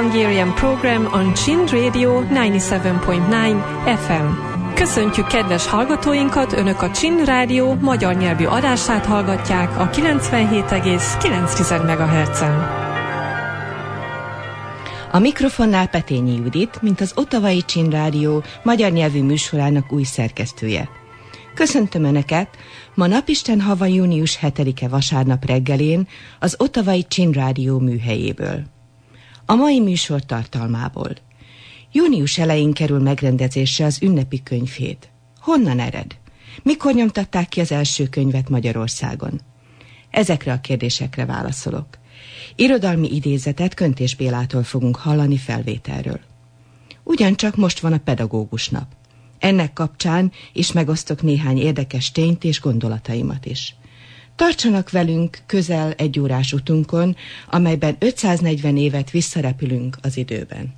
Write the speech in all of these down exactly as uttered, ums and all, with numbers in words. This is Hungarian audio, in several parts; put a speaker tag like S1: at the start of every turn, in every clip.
S1: Hungarian program on Chind Radio ninety-seven point nine F M. Köszöntjük kedves hallgatóinkat, Önök a Chind Rádió magyar nyelvű adását hallgatják a kilencvenhét egész kilenc megahertzen.
S2: A mikrofonnál Petényi Judit, mint az Ottawai Chind Rádió magyar nyelvű műsorának új szerkesztője. Köszöntöm Önöket ma napisten hava június hetedike vasárnap reggelén az Ottawai Chind Rádió műhelyéből. A mai műsor tartalmából. Június elején kerül megrendezésre az ünnepi könyvhét. Honnan ered? Mikor nyomtatták ki az első könyvet Magyarországon? Ezekre a kérdésekre válaszolok. Irodalmi idézetet Köntés Bélától fogunk hallani felvételről. Ugyancsak most van a pedagógus nap. Ennek kapcsán is megosztok néhány érdekes tényt és gondolataimat is. Tartsanak velünk közel egy órás utunkon, amelyben ötszáznegyven évet visszarepülünk az időben.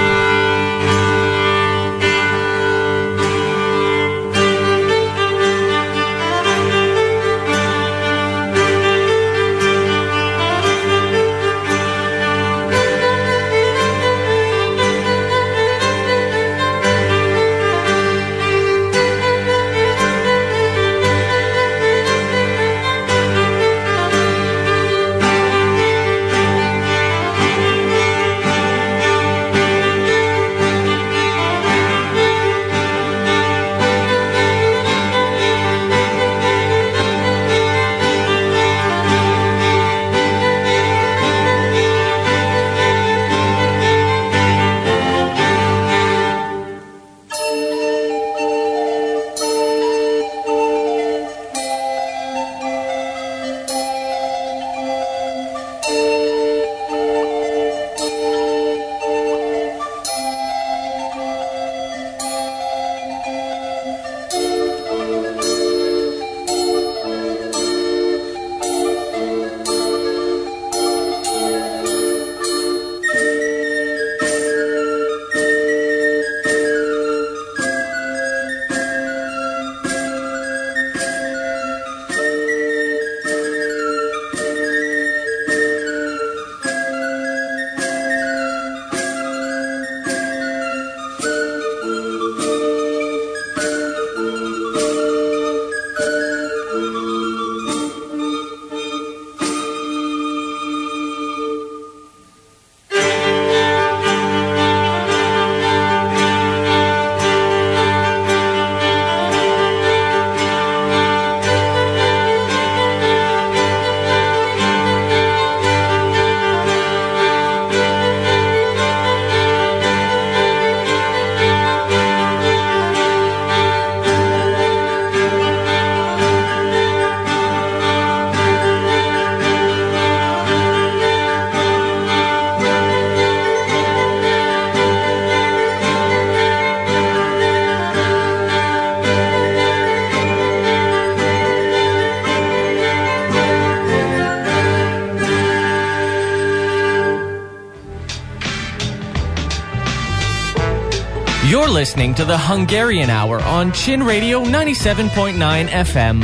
S3: You're listening to the Hungarian Hour on Chind Radio ninety-seven point nine F M.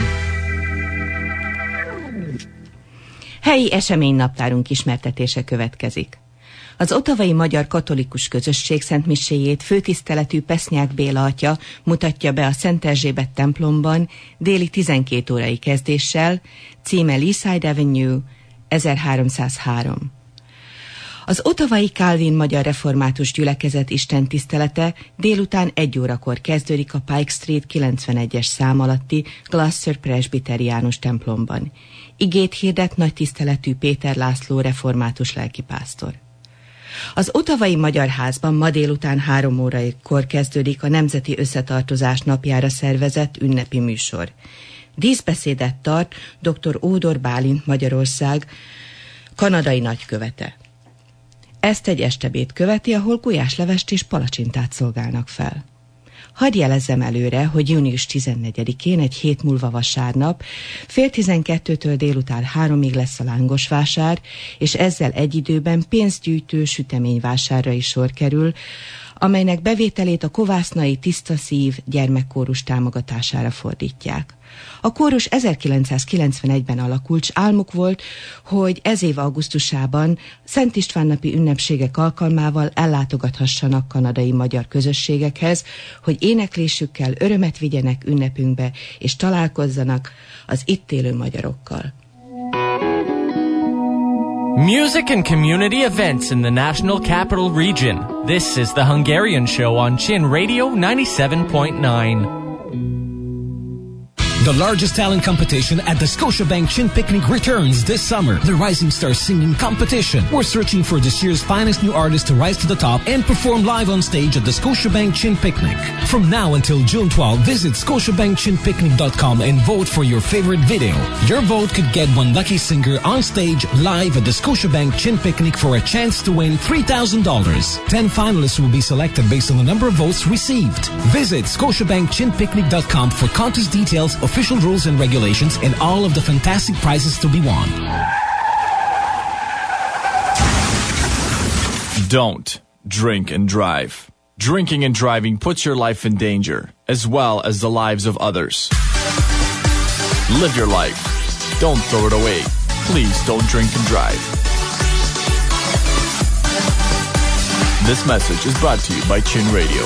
S2: Helyi eseménynaptárunk ismertetése következik. Az ottawai magyar katolikus közösség szentmiséjét főtiszteletű Pesznyák Béla atya mutatja be a Szent Erzsébet templomban déli tizenkét órai kezdéssel, címe Leaside Avenue ezerháromszázhárom. Az ottawai Calvin magyar református gyülekezet istentisztelete délután egy órakor kezdődik a Pike Street kilencvenegyes szám alatti Gloucester presbiteriánus templomban. Igét hirdet nagy tiszteletű Péter László református lelkipásztor. Az ottawai Magyar Házban ma délután három órakor kezdődik a Nemzeti Összetartozás napjára szervezett ünnepi műsor. Díszbeszédet tart dr. Ódor Bálint Magyarország kanadai nagykövete. Ezt egy estebéd követi, ahol gulyáslevest és palacsintát szolgálnak fel. Hadd jelezzem előre, hogy június tizennegyedikén, egy hét múlva vasárnap, fél tizenkettőtől délután háromig lesz a lángosvásár, és ezzel egy időben pénzgyűjtő süteményvásárra is sor kerül, amelynek bevételét a Kovásznai Tiszta Szív gyermekkórus támogatására fordítják. A kórus ezerkilencszázkilencvenegyben alakult, s álmuk volt, hogy ez év augusztusában Szent István napi ünnepségek alkalmával ellátogathassanak kanadai magyar közösségekhez, hogy éneklésükkel örömet vigyenek ünnepünkbe, és találkozzanak az itt élő magyarokkal.
S3: Music and community events in the National Capital Region. This is the Hungarian Show on Chin Radio ninety-seven point nine.
S4: The largest talent competition at the Scotiabank Chin Picnic returns this summer. The Rising Stars Singing Competition. We're searching for this year's finest new artists to rise to the top and perform live on stage at the Scotiabank Chin Picnic. From now until June twelfth, visit scotiabank chin picnic dot com and vote for your favorite video. Your vote could get one lucky singer on stage live at the Scotiabank Chin Picnic for a chance to win three thousand dollars. Ten finalists will be selected based on the number of votes received. Visit scotiabank chin picnic dot com for contest details, official rules and regulations, and all of the fantastic prizes to be won.
S5: Don't drink and drive. Drinking and driving puts your life in danger, as well as the lives of others. Live your life. Don't throw it away. Please don't drink and drive. This message is brought to you by Chin Radio.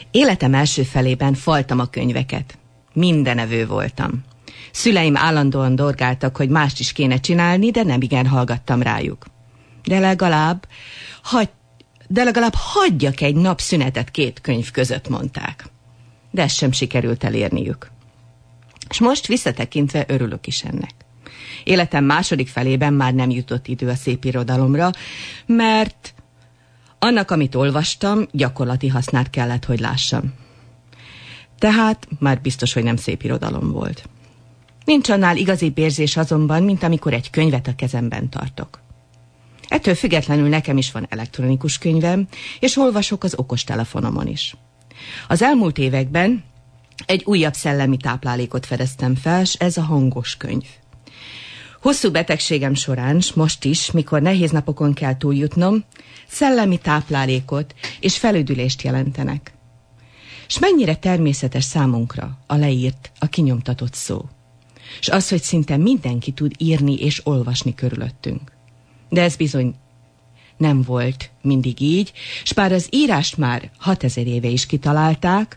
S2: Életem első felében faltam a könyveket. Mindenevő voltam. Szüleim állandóan dorgáltak, hogy mást is kéne csinálni, de nem igen hallgattam rájuk. De legalább, hagy, de legalább hagyjak egy nap szünetet két könyv között, mondták. De ezt sem sikerült elérniük. És most visszatekintve örülök is ennek. Életem második felében már nem jutott idő a szépirodalomra, mert annak, amit olvastam, gyakorlati hasznát kellett, hogy lássam. Tehát már biztos, hogy nem szépirodalom volt. Nincs annál igazi érzés azonban, mint amikor egy könyvet a kezemben tartok. Ettől függetlenül nekem is van elektronikus könyvem, és olvasok az okostelefonomon is. Az elmúlt években egy újabb szellemi táplálékot fedeztem fel, s ez a hangos könyv. Hosszú betegségem során, s most is, mikor nehéz napokon kell túljutnom, szellemi táplálékot és felüdülést jelentenek. S mennyire természetes számunkra a leírt, a kinyomtatott szó. S az, hogy szinte mindenki tud írni és olvasni körülöttünk. De ez bizony nem volt mindig így, s bár az írást már hatezer éve is kitalálták,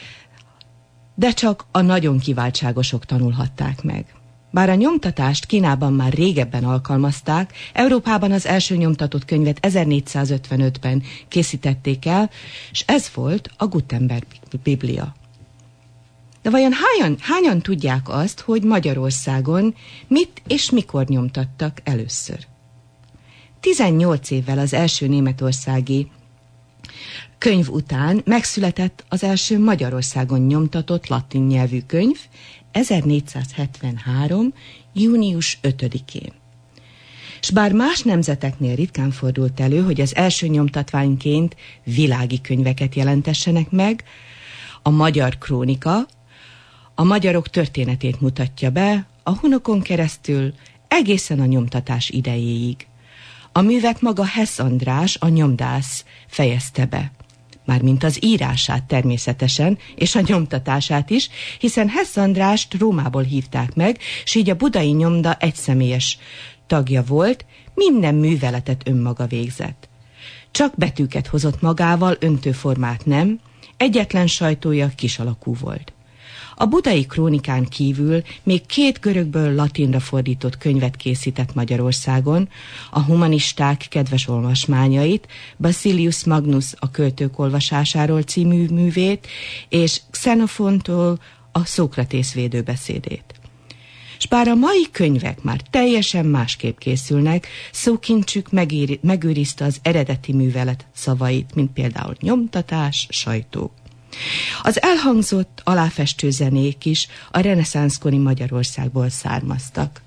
S2: de csak a nagyon kiváltságosok tanulhatták meg. Bár a nyomtatást Kínában már régebben alkalmazták, Európában az első nyomtatott könyvet ezernégyszázötvenötben készítették el, és ez volt a Gutenberg Biblia. De vajon hányan, hányan tudják azt, hogy Magyarországon mit és mikor nyomtattak először? tizennyolc évvel az első németországi könyv után megszületett az első Magyarországon nyomtatott latin nyelvű könyv ezernégyszázhetvenhárom. június ötödikén. S bár más nemzeteknél ritkán fordult elő, hogy az első nyomtatványként világi könyveket jelentessenek meg, a Magyar Krónika a magyarok történetét mutatja be a hunokon keresztül egészen a nyomtatás idejéig. A művet maga Hess András, a nyomdász fejezte be. Mármint az írását természetesen, és a nyomtatását is, hiszen Hess Andrást Rómából hívták meg, s így a budai nyomda egyszemélyes tagja volt, minden műveletet önmaga végzett. Csak betűket hozott magával, öntőformát nem, egyetlen sajtója kisalakú volt. A budai krónikán kívül még két görögből latinra fordított könyvet készített Magyarországon, a humanisták kedves olvasmányait, Basilius Magnus a költők olvasásáról című művét, és Xenofontól a Szókratész védőbeszédét. S bár a mai könyvek már teljesen másképp készülnek, szókincsük megéri, megőrizte az eredeti művelet szavait, mint például nyomtatás, sajtó. Az elhangzott aláfestő zenék is a reneszánszkori Magyarországból származtak.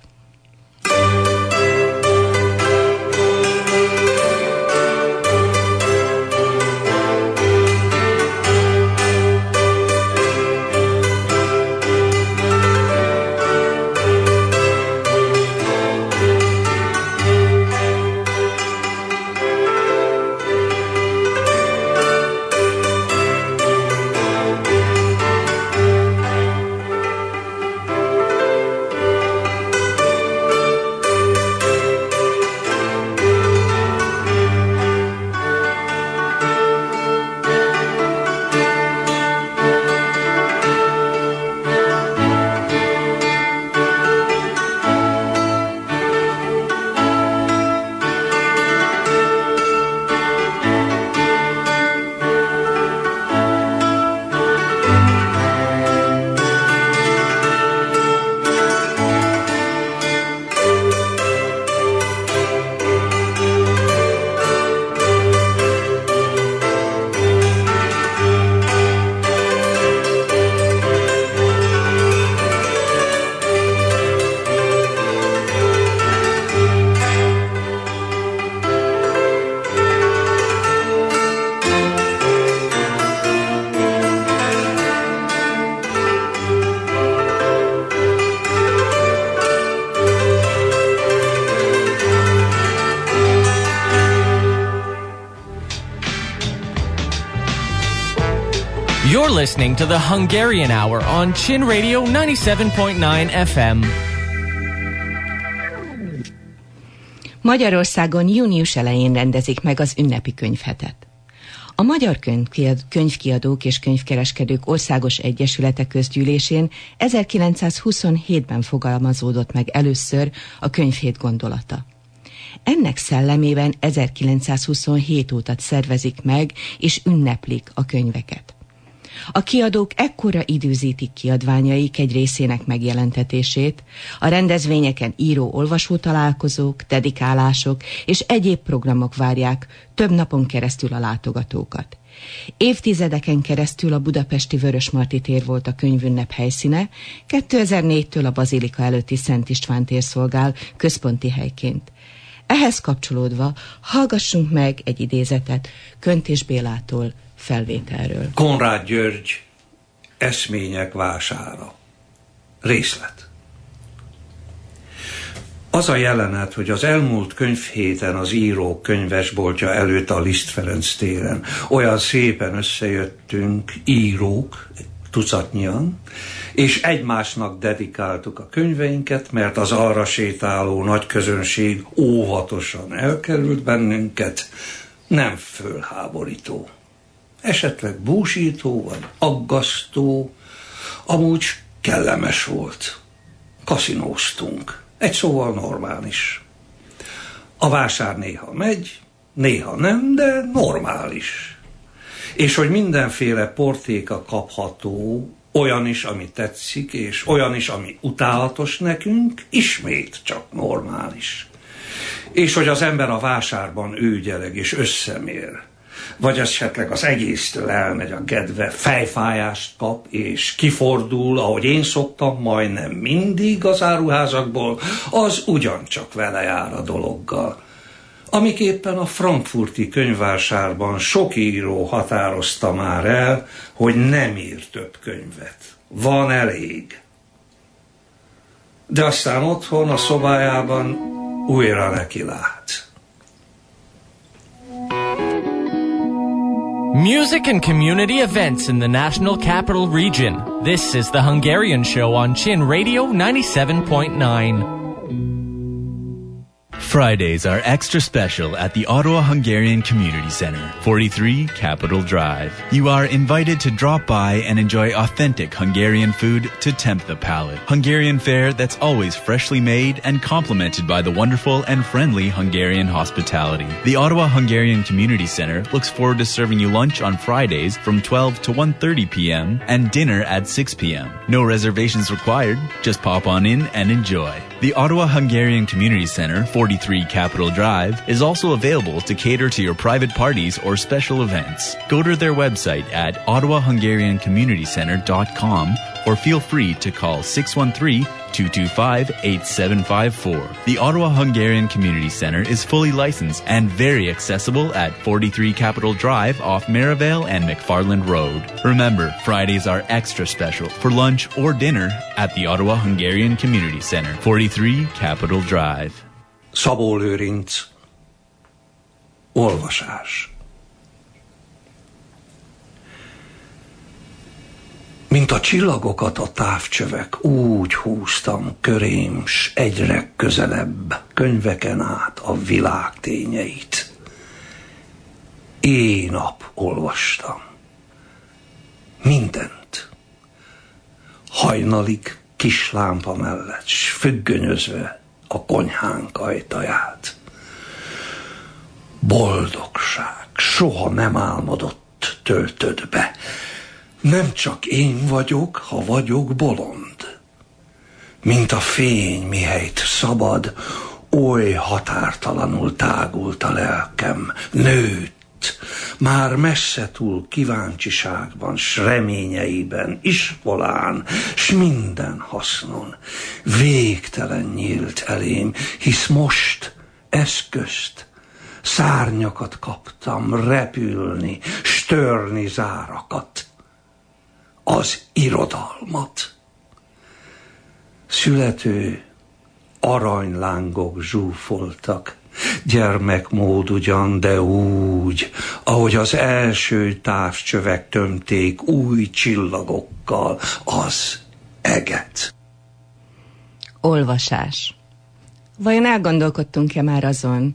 S3: You're listening to the Hungarian Hour on Chin Radio ninety-seven point nine F M.
S2: Magyarországon június elején rendezik meg az ünnepi könyvhetet. A Magyar Könyvkiadók és Könyvkereskedők Országos Egyesülete Közgyűlésén ezerkilencszázhuszonhétben fogalmazódott meg először a könyvhét gondolata. Ennek szellemében ezerkilencszázhuszonhét óta szervezik meg és ünneplik a könyveket. A kiadók ekkora időzítik kiadványaik egy részének megjelentetését, a rendezvényeken író-olvasó találkozók, dedikálások és egyéb programok várják több napon keresztül a látogatókat. Évtizedeken keresztül a budapesti Vörösmarty tér volt a könyvünnep helyszíne, kétezer-négytől a Bazilika előtti Szent István tér szolgál központi helyként. Ehhez kapcsolódva hallgassunk meg egy idézetet Köntés Bélától felvételről.
S6: Konrád György Eszmények vására. Részlet. Az a jelenet, hogy az elmúlt könyvhéten az írók könyvesboltja előtt a Liszt Ferenc téren olyan szépen összejöttünk, írók, tucatnyian, és egymásnak dedikáltuk a könyveinket, mert az arra sétáló nagy közönség óvatosan elkerült bennünket, nem fölháborító. Esetleg búsító, vagy aggasztó, amúgy kellemes volt. Kaszinóztunk. Egy szóval normális. A vásár néha megy, néha nem, de normális. És hogy mindenféle portéka kapható, olyan is, ami tetszik, és olyan is, ami utálatos nekünk, ismét csak normális. És hogy az ember a vásárban őgyeleg és összemér, vagy esetleg az egésztől elmegy a kedve, fejfájást kap, és kifordul, ahogy én szoktam, majdnem mindig az áruházakból, az ugyancsak vele jár a dologgal. Amiképpen a frankfurti könyvvásárban sok író határozta már el, hogy nem ír több könyvet. Van elég. De aztán otthon, a szobájában újra neki lát.
S3: Music and community events in the National Capital Region. This is the Hungarian Show on Chin Radio ninety-seven point nine.
S7: Fridays are extra special at the Ottawa Hungarian Community Centre, forty-three Capitol Drive. You are invited to drop by and enjoy authentic Hungarian food to tempt the palate. Hungarian fare that's always freshly made and complemented by the wonderful and friendly Hungarian hospitality. The Ottawa Hungarian Community Centre looks forward to serving you lunch on Fridays from twelve to one thirty p.m. and dinner at six p.m. No reservations required, just pop on in and enjoy. The Ottawa Hungarian Community Centre, forty-three Capitol Drive, is also available to cater to your private parties or special events. Go to their website at ottawa hungarian community centre dot com or feel free to call six one three, two two five, eight seven five four. The Ottawa Hungarian Community Centre is fully licensed and very accessible at forty-three Capitol Drive off Merivale and McFarland Road. Remember, Fridays are extra special for lunch or dinner at the Ottawa Hungarian Community Centre, forty-three Capitol Drive.
S6: Szabó Lőrinc. Olvasás. Mint a csillagokat a távcsövek, úgy húztam körém, s egyre közelebb könyveken át a világ tényeit. Éjnap olvastam. Mindent. Hajnalig kis lámpa mellett, s függönyözve a konyhánk ajtaját. Boldogság soha nem álmodott töltött be. Nem csak én vagyok, ha vagyok bolond. Mint a fény, mihelyt szabad, oly határtalanul tágult a lelkem, nőtt, már messze túl kíváncsiságban, s reményeiben, iskolán, s minden hasznon. Végtelen nyílt elém, hisz most eszközt, szárnyakat kaptam repülni, s törni zárakat. Az irodalmat. Születő aranylángok zsúfoltak, gyermekmód ugyan, de úgy, ahogy az első távcsövek tömték új csillagokkal az eget.
S2: Olvasás. Vajon elgondolkodtunk-e már azon,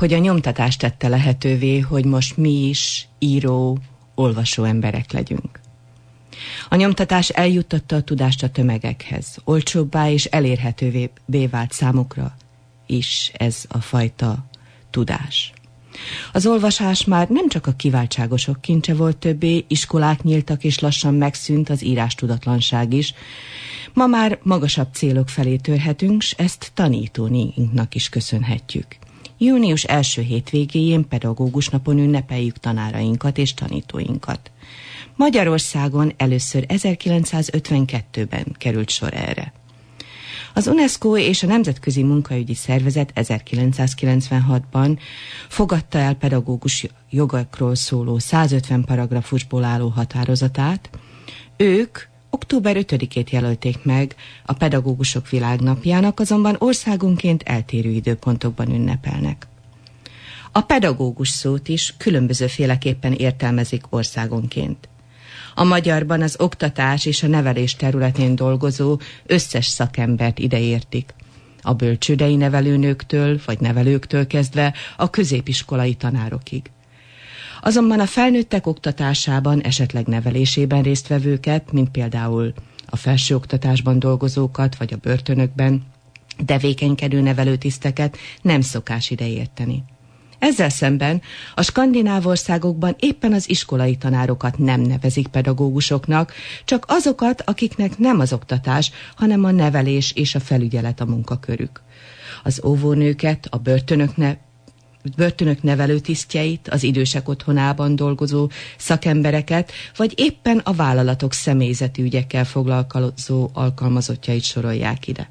S2: hogy a nyomtatás tette lehetővé, hogy most mi is író, olvasó emberek legyünk. A nyomtatás eljuttatta a tudást a tömegekhez, olcsóbbá és elérhetővé vált számukra is ez a fajta tudás. Az olvasás már nem csak a kiváltságosok kincse volt többé, iskolák nyíltak és lassan megszűnt az írástudatlanság is. Ma már magasabb célok felé törhetünk, s ezt tanítóninknak is köszönhetjük. Június első hétvégéjén pedagógus napon ünnepeljük tanárainkat és tanítóinkat. Magyarországon először ezerkilencszázötvenkettőben került sor erre. Az UNESCO és a Nemzetközi Munkaügyi Szervezet ezerkilencszázkilencvenhatban fogadta el pedagógus jogokról szóló százötven paragrafusból álló határozatát. Ők október ötödikét jelölték meg a pedagógusok világnapjának, azonban országonként eltérő időpontokban ünnepelnek. A pedagógus szót is különbözőféleképpen értelmezik országonként. A magyarban az oktatás és a nevelés területén dolgozó összes szakembert ideértik. A bölcsődei nevelőnőktől vagy nevelőktől kezdve a középiskolai tanárokig. Azonban a felnőttek oktatásában, esetleg nevelésében résztvevőket, mint például a felsőoktatásban dolgozókat vagy a börtönökben tevékenykedő nevelőtiszteket nem szokás ideérteni. Ezzel szemben a skandináv országokban éppen az iskolai tanárokat nem nevezik pedagógusoknak, csak azokat, akiknek nem az oktatás, hanem a nevelés és a felügyelet a munkakörük. Az óvónőket, a börtönök, ne, börtönök nevelőtisztjeit, az idősek otthonában dolgozó szakembereket, vagy éppen a vállalatok személyzeti ügyekkel foglalkozó alkalmazottjait sorolják ide.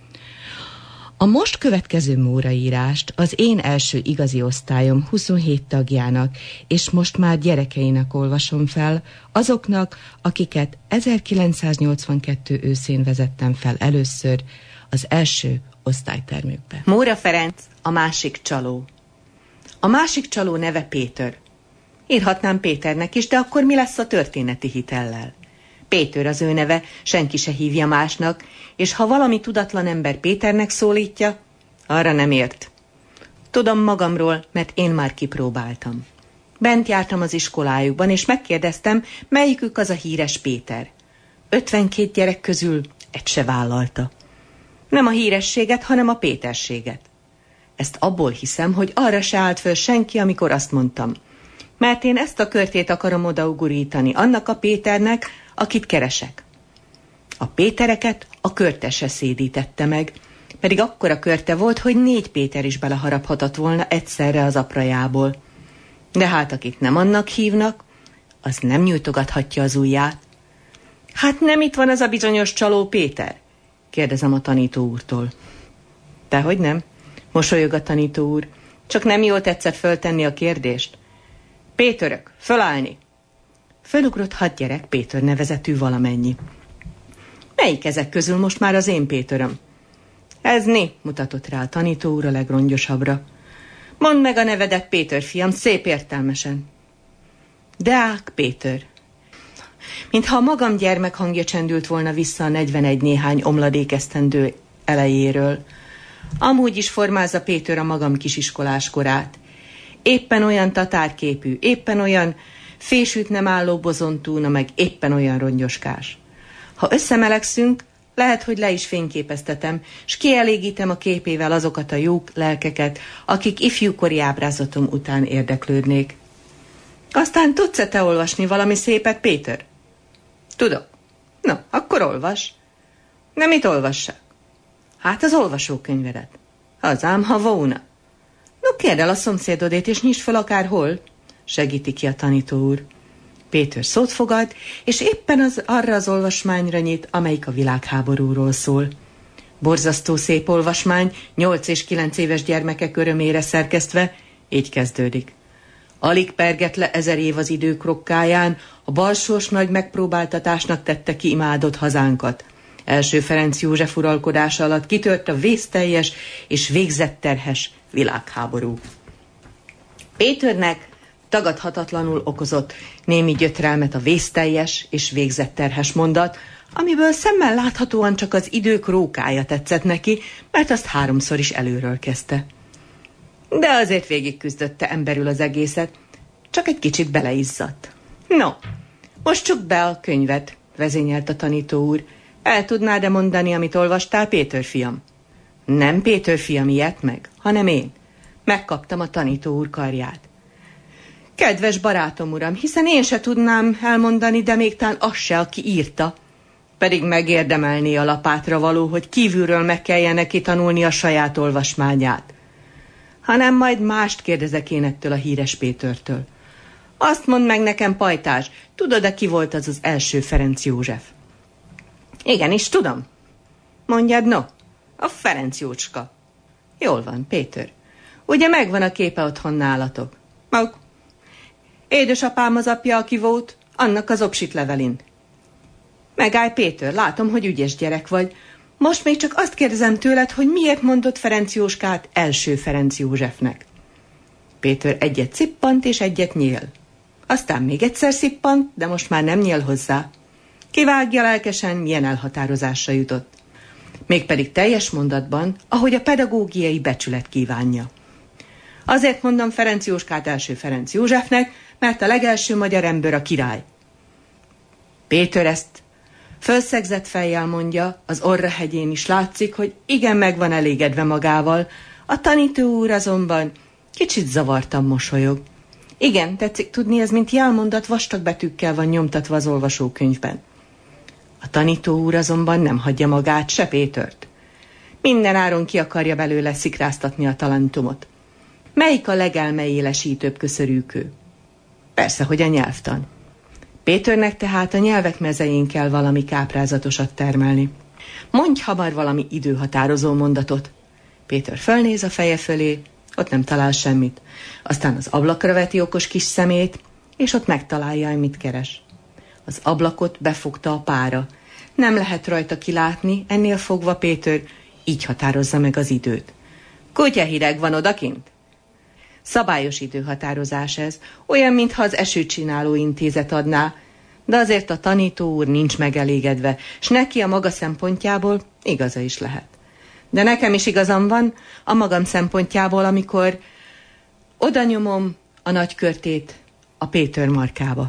S2: A most következő móraírást az én első igazi osztályom huszonhét tagjának, és most már gyerekeinek olvasom fel, azoknak, akiket ezerkilencszáznyolcvankettő őszén vezettem fel először az első osztálytermükbe. Móra Ferenc, a másik csaló. A másik csaló neve Péter. Írhatnám Péternek is, de akkor mi lesz a történeti hitellel? Péter az ő neve, senki se hívja másnak, és ha valami tudatlan ember Péternek szólítja, arra nem ért. Tudom magamról, mert én már kipróbáltam. Bent jártam az iskolájukban, és megkérdeztem, melyikük az a híres Péter. ötvenkét gyerek közül egy se vállalta. Nem a hírességet, hanem a péterséget. Ezt abból hiszem, hogy arra se állt föl senki, amikor azt mondtam. Mert én ezt a körtét akarom odaugurítani annak a Péternek, akit keresek. A Pétereket a körte se szédítette meg, pedig akkora körte volt, hogy négy Péter is beleharaphatott volna egyszerre az aprajából. De hát akit nem annak hívnak, az nem nyújtogathatja az ujját. Hát nem itt van az a bizonyos csaló Péter? Kérdezem a tanító úrtól. Dehogy nem, mosolyog a tanító úr, csak nem jól tetszett föltenni a kérdést. Péterök, fölállni! Fölugrott hat gyerek, Péter nevezetű valamennyi. Melyik ezek közül most már az én Péteröm? Ez né, mutatott rá a tanító úr a legrongyosabbra. Mondd meg a nevedet, Péter fiam, szép értelmesen. Deák Péter. Mintha a magam gyermek hangja csendült volna vissza a negyvenegy néhány omladék esztendő elejéről. Amúgy is formázza Péter a magam kisiskolás korát. Éppen olyan tatárképű, éppen olyan fésült nem álló bozontúna, meg éppen olyan rongyoskás. Ha összemelegszünk, lehet, hogy le is fényképeztetem, s kielégítem a képével azokat a jó lelkeket, akik ifjúkori ábrázatom után érdeklődnék. Aztán tudsz-e te olvasni valami szépet, Péter? Tudok. No, akkor olvas. Nem mit olvassák? Hát az olvasókönyvedet. Az ám, ha volna. No, kérd el a szomszédodét, és nyisd fel akárhol. Segíti ki a tanító úr. Péter szót fogad, és éppen az, arra az olvasmányra nyit, amelyik a világháborúról szól. Borzasztó szép olvasmány, nyolc és kilenc éves gyermekek örömére szerkesztve, így kezdődik. Alig perget le ezer év az idők rokkáján, a balsors nagy megpróbáltatásnak tette ki imádott hazánkat. Első Ferenc József uralkodása alatt kitört a vészteljes és végzetterhes világháború. Péternek tagadhatatlanul okozott némi gyötrelmet a vészteljes és végzetterhes mondat, amiből szemmel láthatóan csak az idők rókája tetszett neki, mert azt háromszor is előről kezdte. de azért végigküzdötte emberül az egészet, csak egy kicsit beleizzadt. No, most csukd be a könyvet, vezényelt a tanító úr. El tudnád-e mondani, amit olvastál, Péter fiam? Nem Péter fiam ilyet meg, hanem én. Megkaptam a tanító úr karját. Kedves barátom, uram, hiszen én se tudnám elmondani, de még talán az se, aki írta. Pedig megérdemelné a lapátra való, hogy kívülről meg kelljen neki tanulni a saját olvasmányát. Hanem majd mást kérdezek én ettől a híres Pétertől. Azt mondd meg nekem, pajtás, tudod-e, ki volt az az első Ferenc József? Igenis, tudom. Mondjad, no, a Ferenc Jócska. Jól van, Péter. Ugye megvan a képe otthon nálatok? Mag. Édesapám az apja, aki volt, annak az obsit levelin. Megállj, Péter, látom, hogy ügyes gyerek vagy. Most még csak azt kérdezem tőled, hogy miért mondott Ferenc Jóskát első Ferenc Józsefnek. Péter egyet szippant és egyet nyél. Aztán még egyszer szippant, de most már nem nyél hozzá. Kivágja lelkesen, milyen elhatározásra jutott. Mégpedig teljes mondatban, ahogy a pedagógiai becsület kívánja. Azért mondom Ferenc Jóskát első Ferenc Józsefnek, mert a legelső magyar ember a király. Péter ezt fölszegzett fejjel mondja, az orra hegyén is látszik, hogy igen meg van elégedve magával, a tanító úr azonban kicsit zavartan mosolyog. Igen, tetszik tudni, ez mint jelmondat vastag betűkkel van nyomtatva az olvasókönyvben. A tanító úr azonban nem hagyja magát, se Pétert. Minden áron ki akarja belőle szikráztatni a talentumot. Melyik a legelmeélesítőbb köszörűkő? Persze, hogy a nyelvtan. Péternek tehát a nyelvek mezején kell valami káprázatosat termelni. Mondj hamar valami időhatározó mondatot. Péter fölnéz a feje fölé, ott nem talál semmit. Aztán az ablakra veti okos kis szemét, és ott megtalálja, mit keres. Az ablakot befogta a pára. Nem lehet rajta kilátni, ennél fogva Péter így határozza meg az időt. Kutya hideg van odakint? Szabályos időhatározás ez, olyan, mintha az esőcsináló intézet adná, de azért a tanító úr nincs megelégedve, s neki a maga szempontjából igaza is lehet. De nekem is igazam van a magam szempontjából, amikor oda nyomom a nagykörtét a Péter markába.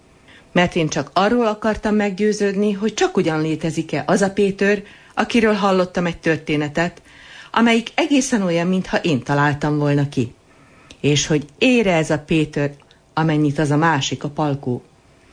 S2: Mert én csak arról akartam meggyőződni, hogy csak ugyan létezik-e az a Péter, akiről hallottam egy történetet, amelyik egészen olyan, mintha én találtam volna ki. És hogy ére ez a Péter, amennyit az a másik, a Palkó.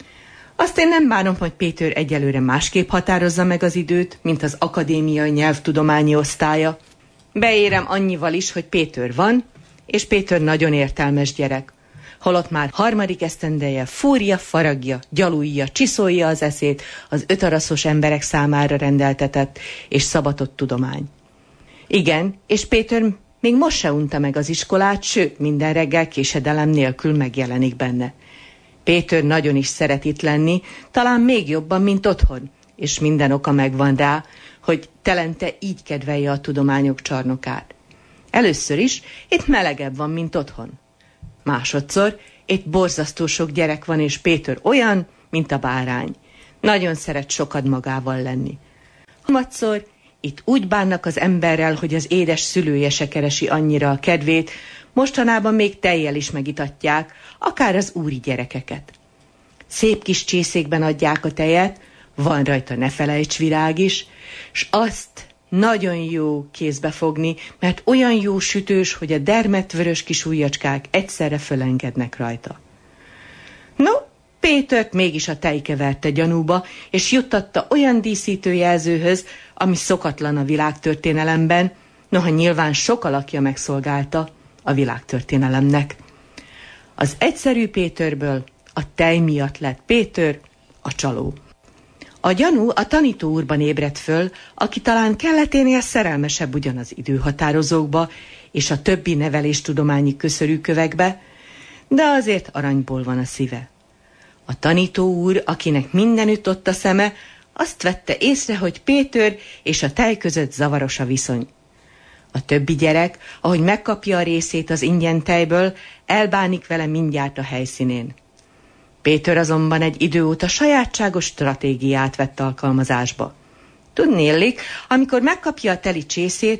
S2: Azt én nem bánom, hogy Péter egyelőre másképp határozza meg az időt, mint az akadémiai nyelvtudományi osztálya. Beérem annyival is, hogy Péter van, és Péter nagyon értelmes gyerek. Holott már harmadik esztendeje fúrja, faragja, gyalulja, csiszolja az eszét az ötaraszos emberek számára rendeltetett és szabatott tudomány. Igen, és Péter még most se unta meg az iskolát, sőt, minden reggel késedelem nélkül megjelenik benne. Péter nagyon is szeret itt lenni, talán még jobban, mint otthon, és minden oka megvan rá, hogy telente így kedvelje a tudományok csarnokát. Először is itt melegebb van, mint otthon. Másodszor itt borzasztó sok gyerek van, és Péter olyan, mint a bárány. Nagyon szeret sokat magával lenni. Harmadszor itt úgy bánnak az emberrel, hogy az édes szülője se keresi annyira a kedvét, mostanában még tejjel is megitatják, akár az úri gyerekeket. Szép kis csészékben adják a tejet, van rajta ne felejts virág is, s azt nagyon jó kézbe fogni, mert olyan jó sütős, hogy a dermedt vörös kis ujjacskák egyszerre fölengednek rajta. No, Pétert mégis a tej keverte gyanúba, és juttatta olyan díszítőjelzőhöz, ami szokatlan a világtörténelemben, noha nyilván sok alakja megszolgálta a világtörténelemnek. Az egyszerű Péterből a tej miatt lett Péter a csaló. A gyanú a tanító úrban ébredt föl, aki talán kelleténél szerelmesebb ugyan az időhatározókba és a többi neveléstudományi köszörűkövekbe, de azért aranyból van a szíve. A tanító úr, akinek mindenütt ott a szeme, azt vette észre, hogy Péter és a tej között zavaros a viszony. A többi gyerek, ahogy megkapja a részét az ingyen tejből, elbánik vele mindjárt a helyszínén. Péter azonban egy idő óta sajátságos stratégiát vett alkalmazásba. Tudnélik, amikor megkapja a teli csészét,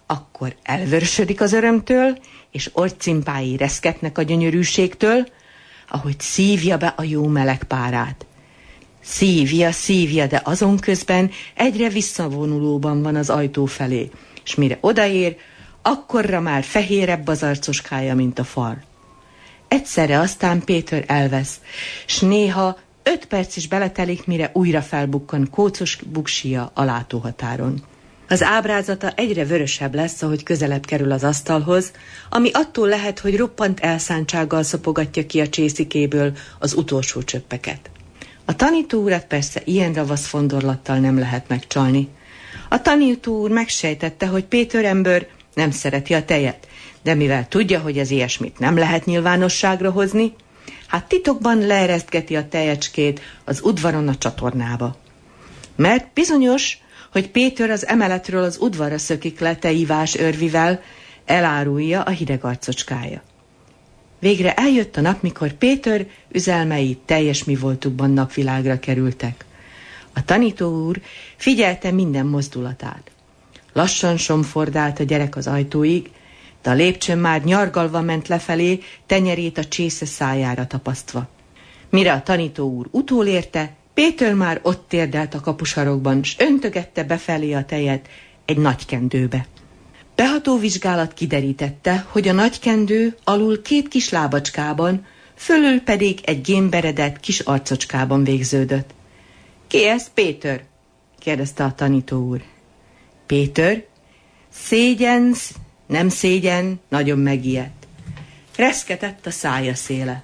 S2: akkor elvörösödik az örömtől, és orcimpái reszketnek a gyönyörűségtől, ahogy szívja be a jó meleg párát. Szívja, szívja, de azon közben egyre visszavonulóban van az ajtó felé, és mire odaér, akkorra már fehérebb az arcoskája, mint a fal. Egyszerre aztán Péter elvesz, s néha öt perc is beletelik, mire újra felbukkan kócos buksia a látóhatáron. Az ábrázata egyre vörösebb lesz, ahogy közelebb kerül az asztalhoz, ami attól lehet, hogy roppant elszántsággal szopogatja ki a csészikéből az utolsó csöppeket. A tanító urat persze ilyen ravasz fondorlattal nem lehet megcsalni. A tanító úr megsejtette, hogy Péter ember nem szereti a tejet, de mivel tudja, hogy az ilyesmit nem lehet nyilvánosságra hozni, hát titokban leeresztgeti a tejecskét az udvaron a csatornába. Mert bizonyos, hogy Péter az emeletről az udvarra szökik le teivás örvivel, elárulja a hideg arcocskája. Végre eljött a nap, mikor Péter üzelmei teljes mi voltukban napvilágra kerültek. A tanító úr figyelte minden mozdulatát. Lassan somfordált a gyerek az ajtóig, de a lépcsőn már nyargalva ment lefelé, tenyerét a csésze szájára tapasztva. Mire a tanító úr utolérte, Péter már ott térdelt a kapusarokban, s öntögette befelé a tejet egy nagy kendőbe. Beható vizsgálat kiderítette, hogy a nagy kendő alul két kis lábacskában, fölül pedig egy gémberedett kis arcocskában végződött. Ki ez, Péter? kérdezte a tanító úr. Péter? Szégyensz, nem szégyen, nagyon megijedt. Reszketett a szája széle.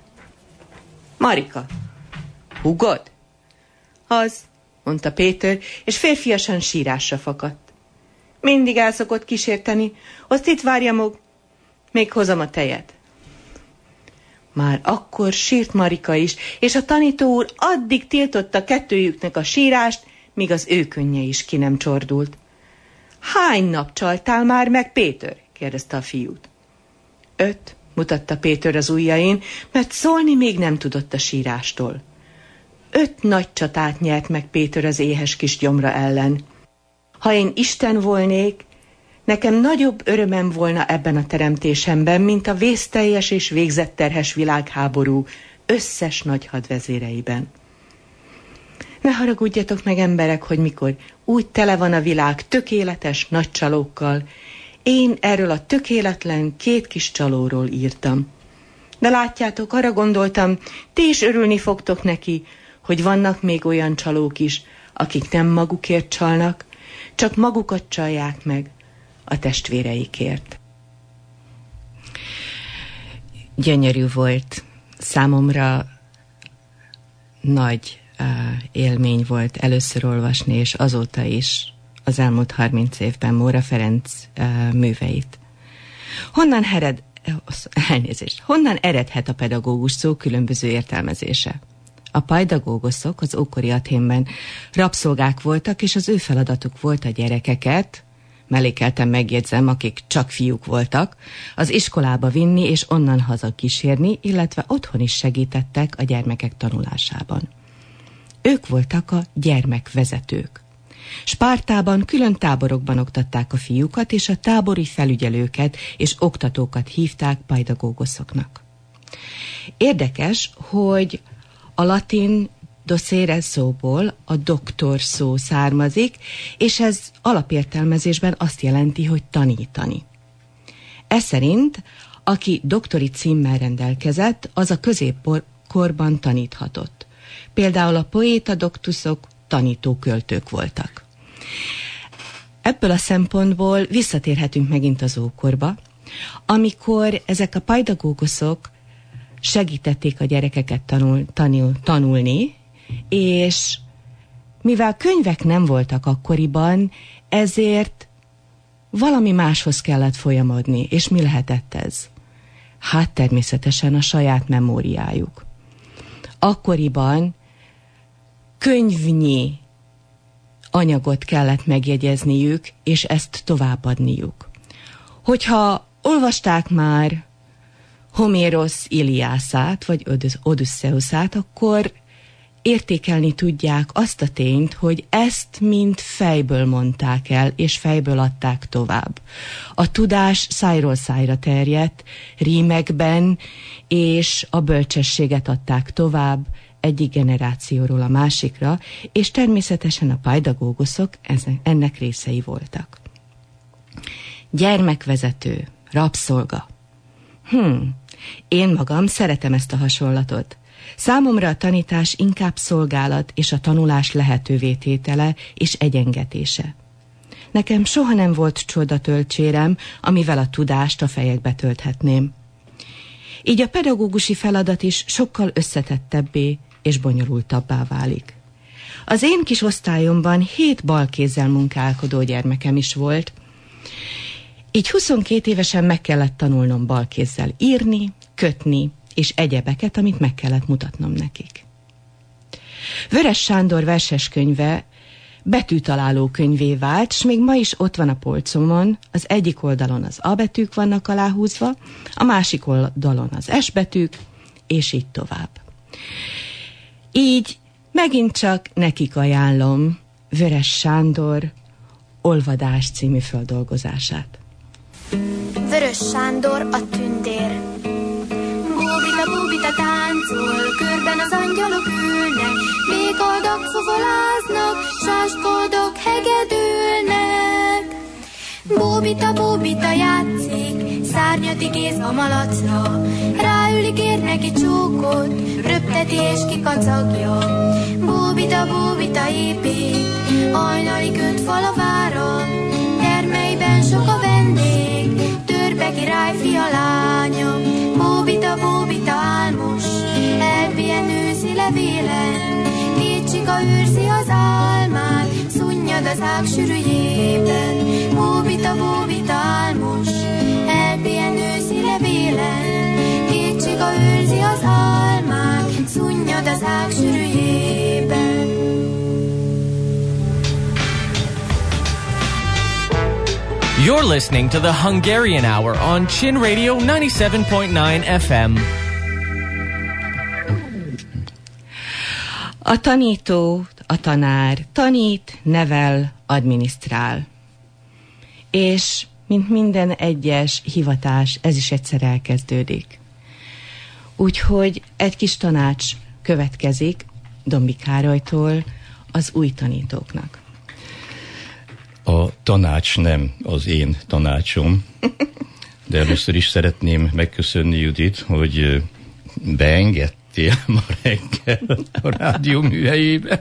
S2: Marika. Húgod? Az, mondta Péter, és férfiasan sírásra fakadt. Mindig el szokott kísérteni, azt itt várja mag, még hozom a tejet. Már akkor sírt Marika is, és a tanító úr addig tiltotta kettőjüknek a sírást, míg az ő könnye is ki nem csordult. Hány nap csaltál már meg, Péter? kérdezte a fiút. Öt, mutatta Péter az ujjain, mert szólni még nem tudott a sírástól. Öt nagy csatát nyert meg Péter az éhes kis gyomra ellen. Ha én Isten volnék, nekem nagyobb örömem volna ebben a teremtésemben, mint a vészteljes és végzetterhes világháború összes nagy hadvezéreiben. Ne haragudjatok meg, emberek, hogy mikor úgy tele van a világ tökéletes nagy csalókkal, én erről a tökéletlen két kis csalóról írtam. De látjátok, arra gondoltam, ti is örülni fogtok neki, hogy vannak még olyan csalók is, akik nem magukért csalnak, csak magukat csalják meg a testvéreikért. Gyönyörű volt. Számomra nagy uh, élmény volt először olvasni, és azóta is az elmúlt harminc évben Móra Ferenc uh, műveit. Honnan ered, elnézést, honnan eredhet a pedagógus szó különböző értelmezése? A pajdagógoszok az ókori Athénben rabszolgák voltak, és az ő feladatuk volt a gyerekeket, mellékelten megjegyzem, akik csak fiúk voltak, az iskolába vinni és onnan haza kísérni, illetve otthon is segítettek a gyermekek tanulásában. Ők voltak a gyermekvezetők. Spártában külön táborokban oktatták a fiúkat, és a tábori felügyelőket és oktatókat hívták pajdagógoszoknak. Érdekes, hogy a latin docere szóból a doktor szó származik, és ez alapértelmezésben azt jelenti, hogy tanítani. Ez szerint, aki doktori címmel rendelkezett, az a középkorban taníthatott. Például a poéta doktusok tanítóköltők voltak. Ebből a szempontból visszatérhetünk megint az ókorba, amikor ezek a pajdagógoszok segítették a gyerekeket tanul, tanul, tanulni, és mivel könyvek nem voltak akkoriban, ezért valami máshoz kellett folyamodni. És mi lehetett ez? Hát természetesen a saját memóriájuk. Akkoriban könyvnyi anyagot kellett megjegyezniük, és ezt továbbadniuk. Hogyha olvasták már Homérosz Iliászát, vagy Odüsszeuszát, akkor értékelni tudják azt a tényt, hogy ezt mind fejből mondták el, és fejből adták tovább. A tudás szájról szájra terjedt, rímekben, és a bölcsességet adták tovább egyik generációról a másikra, és természetesen a pajdagóguszok ennek részei voltak. Gyermekvezető, rabszolga. Hm, én magam szeretem ezt a hasonlatot. Számomra a tanítás inkább szolgálat és a tanulás lehetővé tétele és egyengetése. Nekem soha nem volt csodatölcsérem, amivel a tudást a fejekbe tölthetném. Így a pedagógusi feladat is sokkal összetettebbé és bonyolultabbá válik. Az én kis osztályomban hét balkézzel munkálkodó gyermekem is volt, így huszonkét évesen meg kellett tanulnom balkézzel írni, kötni, és egyebeket, amit meg kellett mutatnom nekik. Vörös Sándor verseskönyve betűtaláló könyvé vált, s még ma is ott van a polcomon, az egyik oldalon az A betűk vannak aláhúzva, a másik oldalon az S betűk, és így tovább. Így megint csak nekik ajánlom Vörös Sándor Olvadás című földolgozását.
S8: Vörös Sándor, a tündér. Bóbita, bóbita táncol, körben az angyalok ülnek, békoldak, fofoláznak, sáskodok, hegedülnek. Bóbita, bóbita játszik, szárnyat igéz a malacra, ráülik, ér neki csókot, röpteti és kikacagja. Bóbita, bóbita épít, hajnali köt falavára, termeiben sok a vendég, törpe király fia lánya. Bóbita, bóbita álmos, elpien őszi levélen, két csika őrzi az álmát, szunnyad az ág sűrűjében. Bóbita, bóbita álmos, elpien őszi levélen, két csika őrzi az álmát, szunnyad az ág sűrűjében.
S3: You're listening to the Hungarian Hour on Chin Radio ninety-seven point nine F M.
S2: A tanító, a tanár tanít, nevel, adminisztrál. És, mint minden egyes hivatás, ez is egyszer elkezdődik. Úgyhogy egy kis tanács következik Dombi Károlytól az új tanítóknak.
S9: A tanács nem az én tanácsom, de először is szeretném megköszönni, Judit, hogy beengedtél ma reggel a rádió műhelyébe.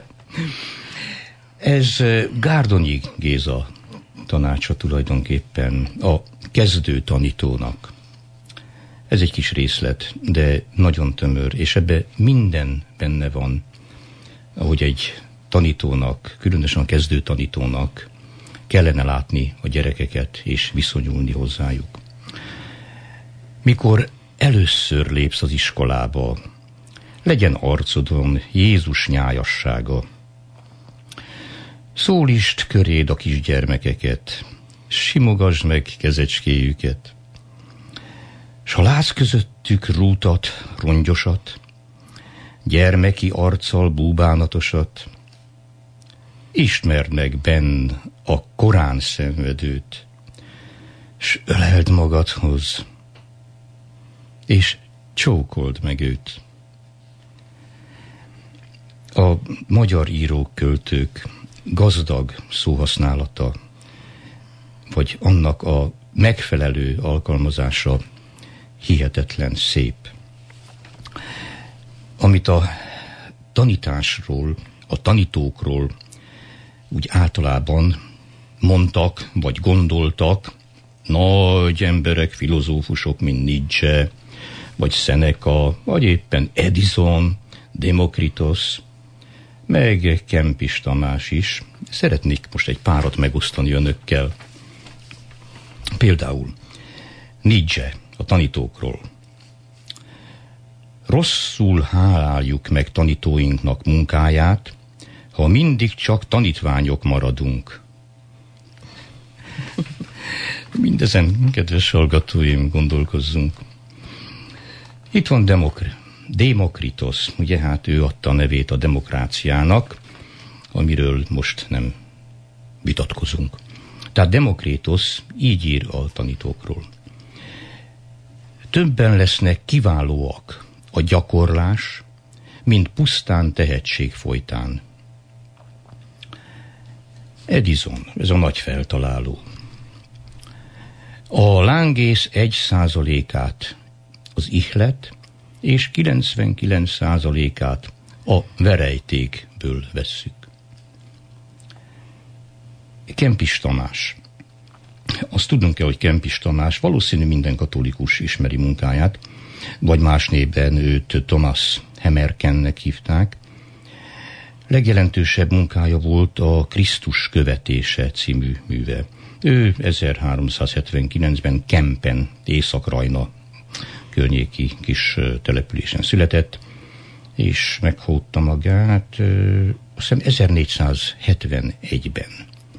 S9: Ez Gárdonyi Géza tanácsa tulajdonképpen a kezdő tanítónak. Ez egy kis részlet, de nagyon tömör, és ebbe minden benne van, ahogy egy tanítónak, különösen a kezdő tanítónak kellene látni a gyerekeket és viszonyulni hozzájuk. Mikor először lépsz az iskolába, legyen arcodon Jézus nyájassága. Szólítsd köréd a kisgyermekeket, simogasd meg kezecskéjüket, s ha látsz közöttük rútat, rongyosat, gyermeki arccal búbánatosat, ismerd meg benn a korán szenvedőt, s öleld magadhoz, és csókold meg őt. A magyar írók, költők gazdag szóhasználata, vagy annak a megfelelő alkalmazása hihetetlen szép. Amit a tanításról, a tanítókról úgy általában mondtak, vagy gondoltak nagy emberek, filozófusok, mint Nietzsche, vagy Seneca, vagy éppen Edison, Demokritos, meg Kempis Tamás is. Szeretnék most egy párat megosztani önökkel. Például Nietzsche a tanítókról. Rosszul háláljuk meg tanítóinknak munkáját, ha mindig csak tanítványok maradunk. Mindezen, kedves hallgatóim, gondolkozzunk. Itt van Demokr- Démokritosz, ugye hát ő adta a nevét a demokráciának, amiről most nem vitatkozunk. Tehát Demokrétosz így ír a tanítókról. Többen lesznek kiválóak a gyakorlás, mint pusztán tehetség folytán. Edison, ez a nagy feltaláló. A lángész egy százalékát az ihlet, és kilencvenkilenc százalékát a verejtékből vesszük. Kempis Tamás. Azt tudnunk kell, hogy Kempis Tamás, valószínű minden katolikus ismeri munkáját, vagy más néven őt Thomas Hemerkennek hívták. Legjelentősebb munkája volt a Krisztus követése című műve. Ő ezerháromszázhetvenkilencben Kempen, Észak-Rajna környéki kis településen született, és meghódta magát, azt hiszem ezernégyszázhetvenegyben.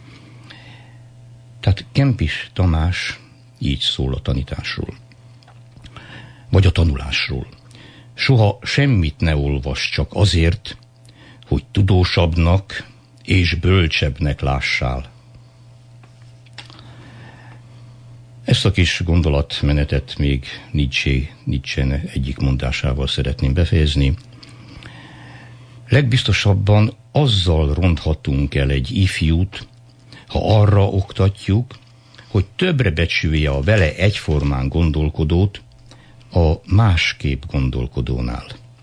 S9: Tehát Kempis Tamás így szól a tanításról, vagy a tanulásról. Soha semmit ne olvas csak azért, hogy tudósabbnak és bölcsebbnek lássál. Ezt a kis gondolatmenetet még Nietzsche, Nietzsche egyik mondásával szeretném befejezni. Legbiztosabban azzal ronthatunk el egy ifjút, ha arra oktatjuk, hogy többre becsülje a vele egyformán gondolkodót a másképp gondolkodónál.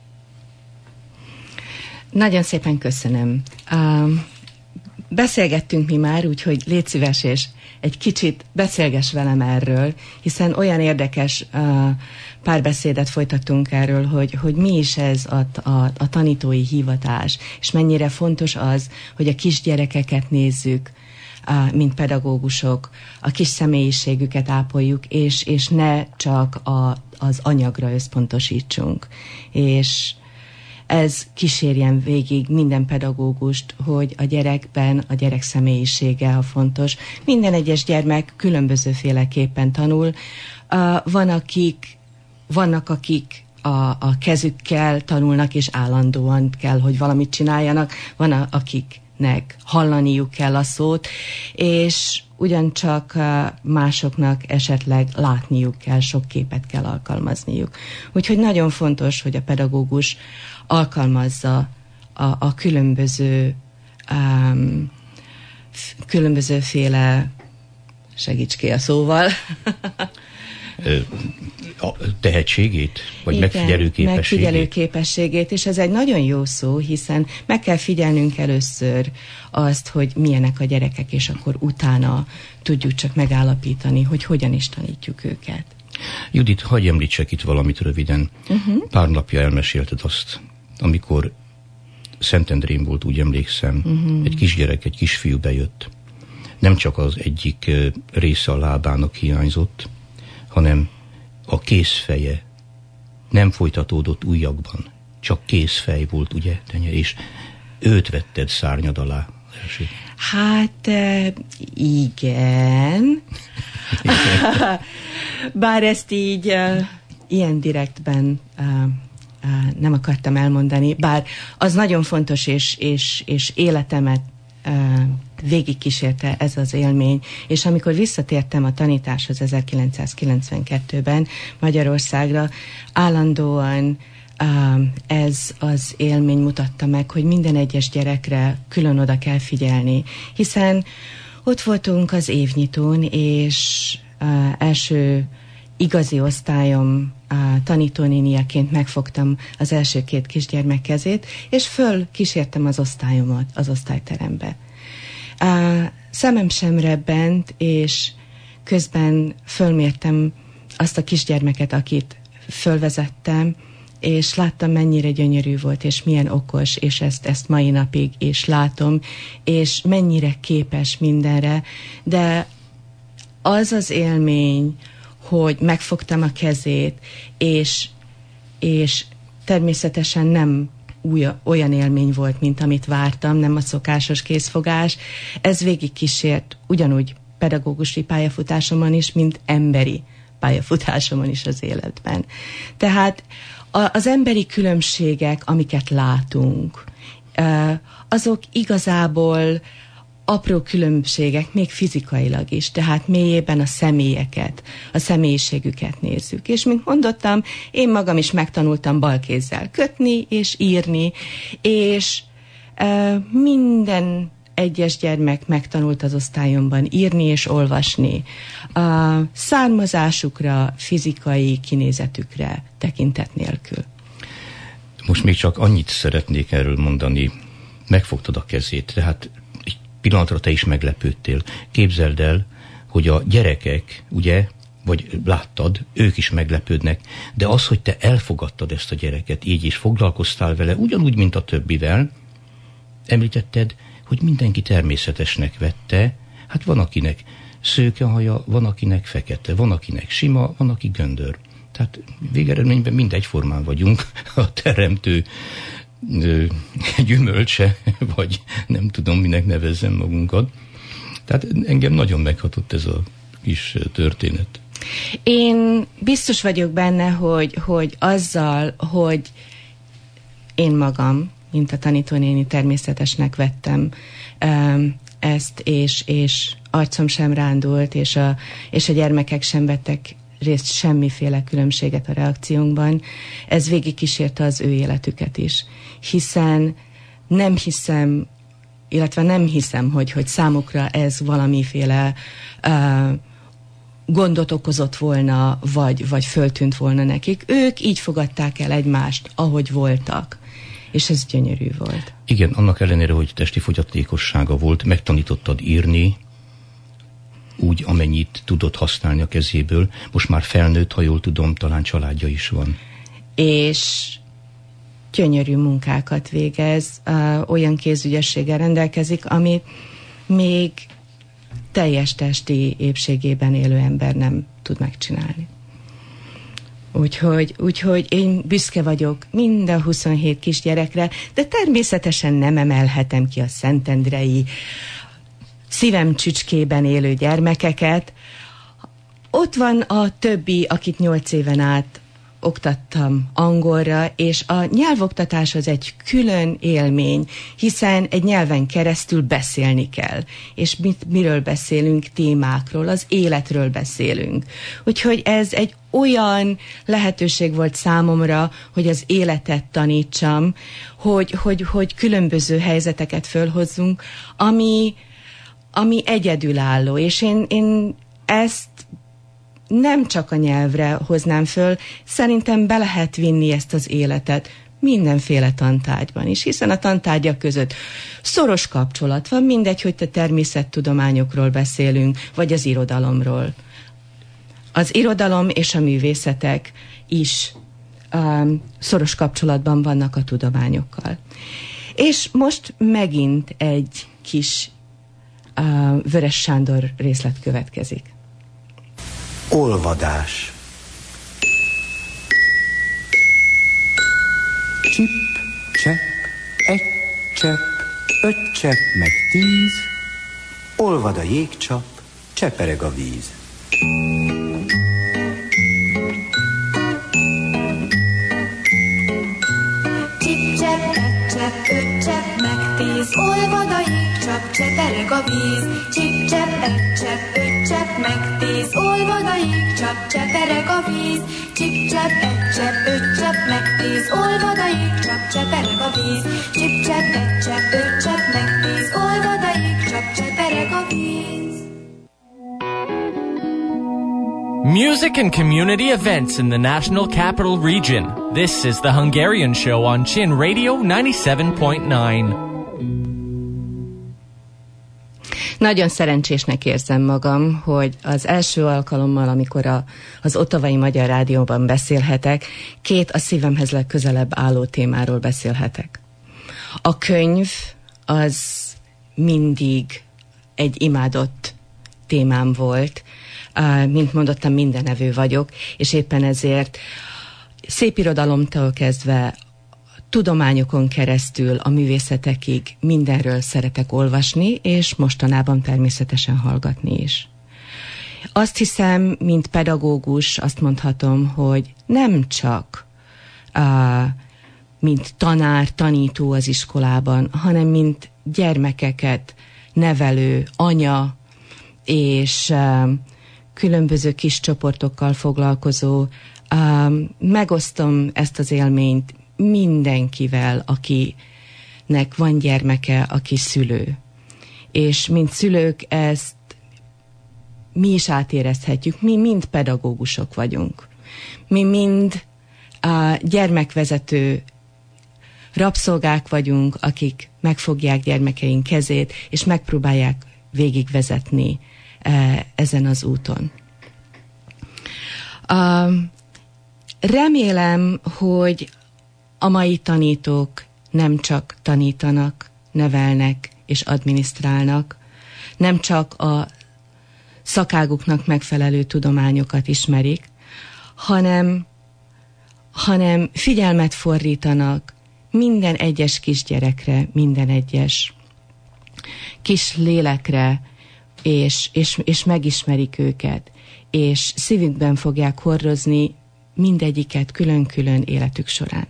S2: Nagyon szépen köszönöm. Uh, beszélgettünk mi már, úgyhogy légy szíves, és egy kicsit beszélgess velem erről, hiszen olyan érdekes uh, párbeszédet folytattunk erről, hogy, hogy mi is ez a, a, a tanítói hivatás, és mennyire fontos az, hogy a kisgyerekeket nézzük, uh, mint pedagógusok, a kis személyiségüket ápoljuk, és, és ne csak a, az anyagra összpontosítsunk. És ez kísérjen végig minden pedagógust, hogy a gyerekben a gyerek személyisége a fontos. Minden egyes gyermek különbözőféleképpen tanul. Uh, van akik, vannak akik a, a kezükkel tanulnak, és állandóan kell, hogy valamit csináljanak. Van a, akiknek hallaniuk kell a szót, és ugyancsak uh, másoknak esetleg látniuk kell, sok képet kell alkalmazniuk. Úgyhogy nagyon fontos, hogy a pedagógus alkalmazza a, a különböző um, különbözőféle, segíts ki a szóval.
S9: A tehetségét, vagy
S2: igen,
S9: megfigyelő képességét.
S2: megfigyelő képességét, és ez egy nagyon jó szó, hiszen meg kell figyelnünk először azt, hogy milyenek a gyerekek, és akkor utána tudjuk csak megállapítani, hogy hogyan is tanítjuk őket.
S9: Judit, hagyj említsek itt valamit röviden. Uh-huh. Pár napja elmesélted azt, amikor Szentendrén volt, úgy emlékszem, uh-huh. egy kisgyerek, egy kisfiú bejött. Nem csak az egyik része a lábának hiányzott, hanem a kézfeje nem folytatódott ujjakban, csak kézfej volt, ugye, Tenye, és őt vetted szárnyad alá. Első.
S2: Hát, igen. Bár ezt így uh, ilyen direktben uh, uh, nem akartam elmondani, bár az nagyon fontos, és, és, és életemet uh, végigkísérte ez az élmény, és amikor visszatértem a tanításhoz ezerkilencszázkilencvenkettőben Magyarországra, állandóan uh, ez az élmény mutatta meg, hogy minden egyes gyerekre külön oda kell figyelni, hiszen ott voltunk az évnyitón, és uh, első igazi osztályom uh, tanítónéniaként megfogtam az első két kisgyermek kezét, és föl kísértem az osztályomat az osztályterembe. Uh, szemem sem rebbent, és közben fölmértem azt a kisgyermeket, akit fölvezettem, és láttam, mennyire gyönyörű volt, és milyen okos, és ezt, ezt mai napig is látom, és mennyire képes mindenre, de az az élmény, hogy megfogtam a kezét, és, és természetesen nem új, olyan élmény volt, mint amit vártam, nem a szokásos kézfogás. Ez végig kísért ugyanúgy pedagógusi pályafutásomon is, mint emberi pályafutásomon is az életben. Tehát a, az emberi különbségek, amiket látunk, azok igazából apró különbségek, még fizikailag is, tehát mélyében a személyeket, a személyiségüket nézzük. És mint mondottam, én magam is megtanultam balkézzel kötni és írni, és uh, minden egyes gyermek megtanult az osztályomban írni és olvasni. A származásukra, fizikai kinézetükre tekintet nélkül.
S9: Most még csak annyit szeretnék erről mondani. Megfogtad a kezét, tehát egy pillanatra te is meglepődtél. Képzeld el, hogy a gyerekek, ugye, vagy láttad, ők is meglepődnek, de az, hogy te elfogadtad ezt a gyereket, így is foglalkoztál vele, ugyanúgy, mint a többivel, említetted, hogy mindenki természetesnek vette, hát van akinek szőke haja, van akinek fekete, van akinek sima, van aki göndör. Tehát végeredményben mindegyformán vagyunk, a teremtő ö, gyümölcse, vagy nem tudom, minek nevezzem magunkat. Tehát engem nagyon meghatott ez a kis történet.
S2: Én biztos vagyok benne, hogy, hogy azzal, hogy én magam, mint a tanítónéni természetesnek vettem ezt, és, és arcom sem rándult, és a, és a gyermekek sem vettek részt semmiféle különbséget a reakciónkban, ez végigkísérte az ő életüket is. Hiszen nem hiszem, illetve nem hiszem, hogy, hogy számukra ez valamiféle uh, gondot okozott volna, vagy, vagy föltűnt volna nekik. Ők így fogadták el egymást, ahogy voltak. És ez gyönyörű volt.
S9: Igen, annak ellenére, hogy testi fogyatékossága volt, megtanítottad írni, úgy, amennyit tudott használni a kezéből. Most már felnőtt, ha jól tudom, talán családja is van.
S2: És gyönyörű munkákat végez, uh, olyan kézügyességgel rendelkezik, amit még teljes testi épségében élő ember nem tud megcsinálni. Úgyhogy, úgyhogy én büszke vagyok minden huszonhét kisgyerekre, de természetesen nem emelhetem ki a szentendrei szívem csücskében élő gyermekeket. Ott van a többi, akit nyolc éven át oktattam angolra, és a nyelvoktatás az egy külön élmény, hiszen egy nyelven keresztül beszélni kell. És mit, miről beszélünk? Témákról, az életről beszélünk. Úgyhogy ez egy olyan lehetőség volt számomra, hogy az életet tanítsam, hogy, hogy, hogy különböző helyzeteket fölhozzunk, ami, ami egyedülálló. És én, én ezt nem csak a nyelvre hoznám föl, szerintem be lehet vinni ezt az életet mindenféle tantárgyban is, hiszen a tantárgyak között szoros kapcsolat van, mindegy, hogy te természettudományokról beszélünk, vagy az irodalomról. Az irodalom és a művészetek is um, szoros kapcsolatban vannak a tudományokkal. És most megint egy kis uh, Vörös Sándor részlet következik.
S10: Olvadás. Csip, csepp, egy csepp, öt csepp, meg tíz. Olvad a jégcsap, csepereg a víz.
S8: Csip, csepp, egy csepp, öt csepp, meg tíz. Olvad a jégcsap, csepereg a víz. Csip, csepp, egy csepp, öt csepp, meg tíz. Olvad a jégcsap, csepereg a víz. Csip, csepp, egy csepp, öt csepp, meg tíz. Olvad a jégcsap, csepereg a víz. Csip, csepp, egy csepp, öt csepp, meg tíz. Olvad a jégcsap, csepereg a víz.
S3: Music and community events in the National Capital Region. This is the Hungarian Show on Chin Radio ninety-seven point nine.
S2: Nagyon szerencsésnek érzem magam, hogy az első alkalommal, amikor a, az Ottavai Magyar Rádióban beszélhetek, két a szívemhez legközelebb álló témáról beszélhetek. A könyv az mindig egy imádott témám volt. Mint mondottam, mindenevő vagyok, és éppen ezért szépirodalomtól kezdve tudományokon keresztül a művészetekig mindenről szeretek olvasni, és mostanában természetesen hallgatni is. azt hiszem, mint pedagógus azt mondhatom, hogy nem csak uh, mint tanár, tanító az iskolában, hanem mint gyermekeket nevelő anya és uh, különböző kis csoportokkal foglalkozó. Uh, megosztom ezt az élményt mindenkivel, akinek van gyermeke, aki szülő. És mint szülők ezt mi is átérezhetjük, mi mind pedagógusok vagyunk. Mi mind a gyermekvezető rabszolgák vagyunk, akik megfogják gyermekeink kezét, és megpróbálják végigvezetni ezen az úton. Remélem, hogy a mai tanítók nem csak tanítanak, nevelnek és adminisztrálnak, nem csak a szakáguknak megfelelő tudományokat ismerik, hanem, hanem figyelmet fordítanak minden egyes kisgyerekre, minden egyes kis lélekre, és, és, és megismerik őket, és szívükben fogják hordozni mindegyiket külön-külön életük során.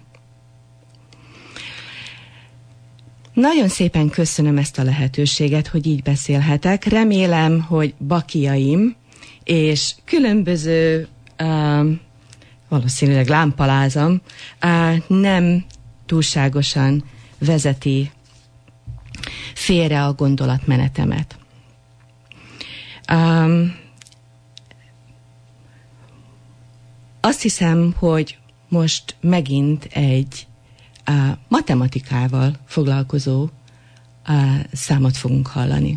S2: Nagyon szépen köszönöm ezt a lehetőséget, hogy így beszélhetek. Remélem, hogy bakiaim és különböző, uh, valószínűleg lámpalázam, uh, nem túlságosan vezeti félre a gondolatmenetemet. Um, azt hiszem, hogy most megint egy a matematikával foglalkozó a számot fogunk hallani.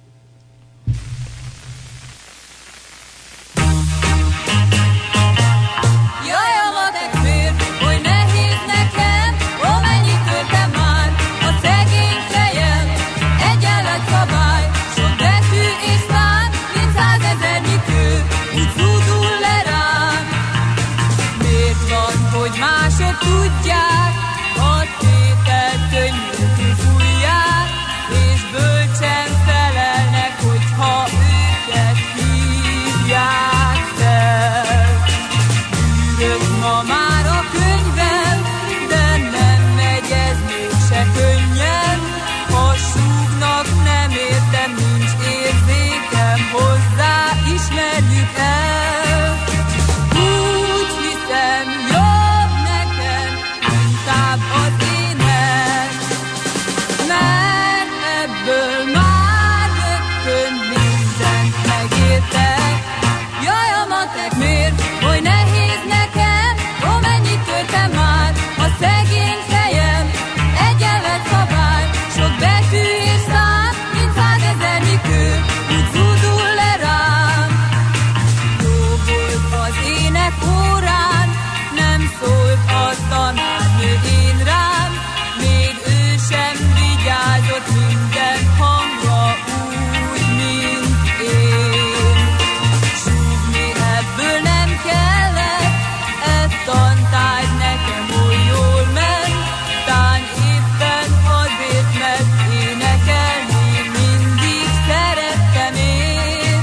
S8: Jaj, a matek miért, hogy nehéz nekem, amennyit töltem már a szegény fejem. Egyenlet szabály, sok betű és szám, mint százezernyi kő, úgy zúdul le rám. Miért van, hogy mások tudják, a tételt könnyű fújják, és bölcsen felelnek, hogyha őket hívják fel. Bűrök ma már a könyvem, de nem megy ez mégse könnyen. Ha súgnak, nem értem, nincs érzékem hozzá, ismerjük el. Úgy hiszem, jobb nekem, inkább az ének, mert ebből már rögtön mindent megértek. Jaj, a matek miért, hogy nehéz nekem, amennyit törtem már a szegény fejem. Egyenlet szabály, sok betű és szám, mint százezernyi kő, úgy zúdul le rám. Jó volt az ének órán, nem szólt a tanárnő én rám, még ő sem vigyázott minden hangra úgy, mint én. Súgni ebből nem kellett, ez tantárgy nekem oly jól ment, tán éppen azért, mert énekelni mindig szerettem én.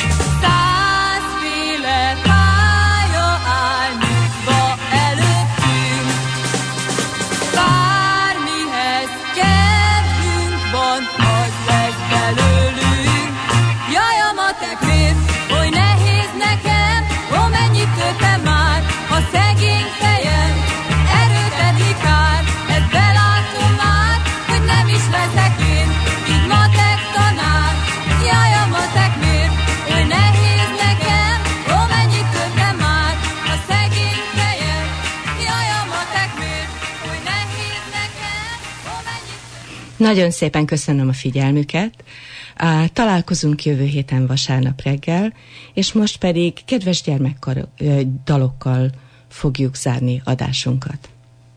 S8: Százféle pálya áll nyitva előttünk, bármihez kedvünk van, az lesz belőlünk. Jaj, a matek miért, hogy nehéz nekem, amennyit törtem már a szegény fejem. Erőteni kár, ezt belátom már, hogy nem is leszek én így matek tanár. Jaj, a matek miért, hogy nehéz nekem, amennyit törtem már a szegény fejem. Jaj, a matek miért, hogy nehéz nekem, amennyit...
S2: Nagyon szépen köszönöm a figyelmüket. Á, találkozunk jövő héten vasárnap reggel, és most pedig kedves gyermekdalokkal fogjuk zárni adásunkat.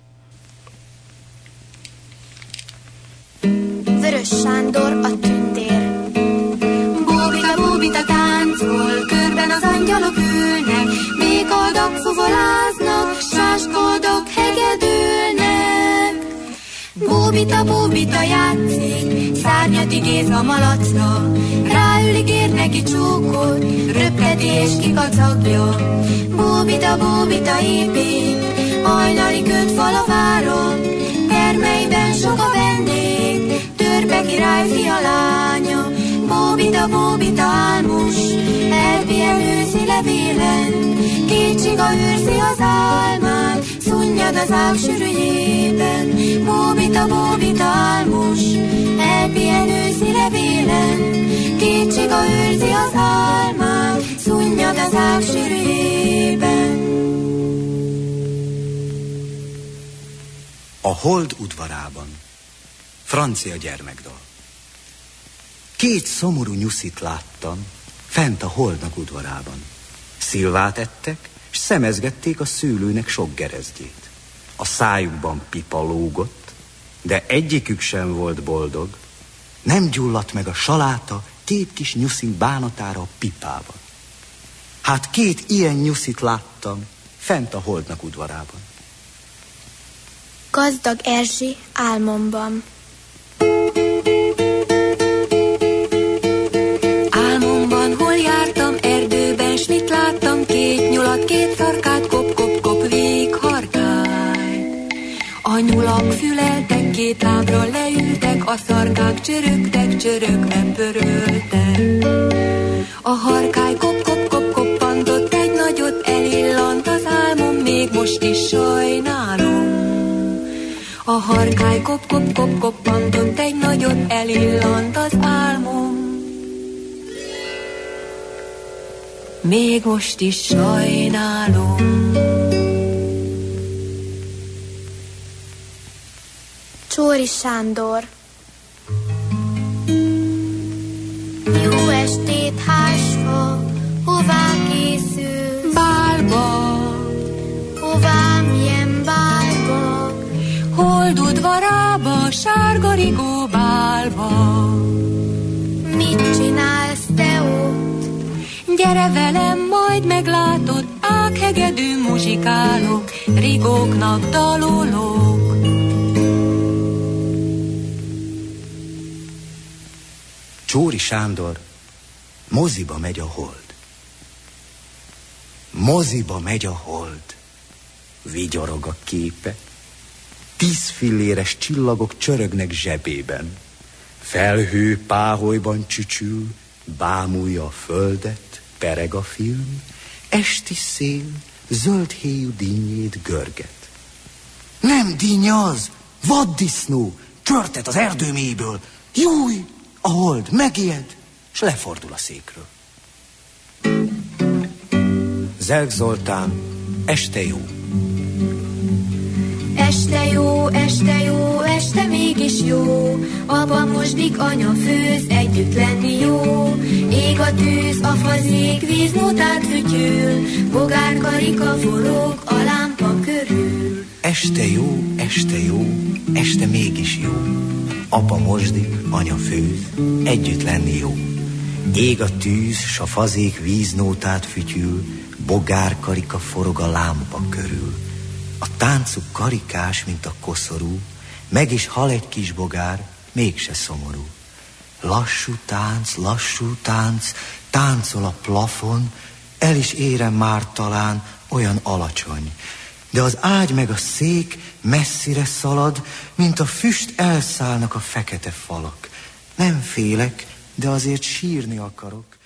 S8: Vörös Sándor a tündér. Bóbita, bóbita táncol, körben az angyalok ülnek, mékoldok fuvoláznak, sáskoldok hegedülnek. Bóbita, bóbita játszik, szárnyat ígér a malacra, ráülig ér neki csókot, röpül ülteti és kikacagja. Bóbita, bóbita épít, hajnali kötfal a váron, termeiben sok a vendég, törpe király fia lánya. Bóbita, bóbita álmos, elpihen őszi levélen, kétséga őrzi az álmát, szunnyad az ág sűrűjében. Bóbita, bóbita álmos, elpihen őszi levélen, kétséga őrzi az álmát, szunnyad az ág sűrűjében.
S10: A hold udvarában. Francia gyermekdal. Két szomorú nyuszit láttam fent a holdnak udvarában. Szilvát ettek, s szemezgették a szőlőnek sok gerezdjét. A szájukban pipa lógott, de egyikük sem volt boldog. Nem gyulladt meg a saláta két kis nyuszink bánatára a pipában. Hát két ilyen nyuszit láttam fent a holdnak udvarában.
S11: Gazdag Erzsi álmomban.
S8: Álmomban hol jártam erdőben, s mit láttam? Két nyulat, két farkát, kop, kop, kop, vég harkály. A nyulak füleltek, két lábra leültek, a szarkák csörögtek, csörögve pöröltek. A harkály kop, kop, kop, koppantott egy nagyot, elillant az álmom, még most is sajnálom. A harkály kop, kop, kop, koppantott egy nagyot, elillant az álmom. Még most is sajnálom.
S11: Csóri Sándor. Jó estét, házsfa, hová készül?
S8: Bálba.
S11: Hová, milyen bálba?
S8: Hold udvarába, sárgarigó bálba.
S11: Mit csinálsz te ott?
S8: Gyere velem, majd meglátod, ághegedű muzsikálok, rigóknak dalolok.
S10: Csóri Sándor, moziba megy a hold. Moziba megy a hold. Vigyorog a képe. Tíz filléres csillagok csörögnek zsebében. Felhő páholyban csücsül, bámulja a földet, pereg a film, esti szél zöld héjú dinnyét görget. Nem dinny az, vaddisznó, csörtet az erdő mélyből. Júj, a hold megijed, s lefordul a székről. Zelk Zoltán, este jó.
S8: Este jó, este jó, este mégis jó. Apa mosdik, anya főz, együtt lenni jó. Ég a tűz, a fazék, víznótát fütyül, bogár karika forog a lámpa körül.
S10: Este jó, este jó, este mégis jó. Apa mosdik, anya főz, együtt lenni jó. Ég a tűz, s a fazék víznótát fütyül, bogár karika forog a lámpa körül. A táncuk karikás, mint a koszorú, meg is hal egy kis bogár, mégse szomorú. Lassú tánc, lassú tánc, táncol a plafon, el is érem már talán, olyan alacsony. De az ágy meg a szék messzire szalad, mint a füst elszállnak a fekete falak. Nem félek, de azért sírni akarok.